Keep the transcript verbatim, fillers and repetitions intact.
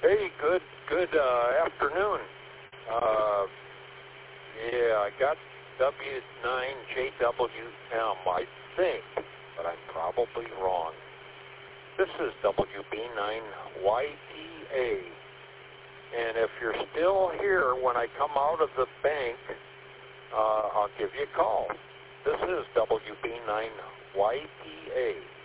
Hey, good good uh, afternoon. Uh, yeah, I got W nine J W M, I think, but I'm probably wrong. This is W B nine Y T A. And if you're still here when I come out of the bank, uh, I'll give you a call. This is W B nine Y T A.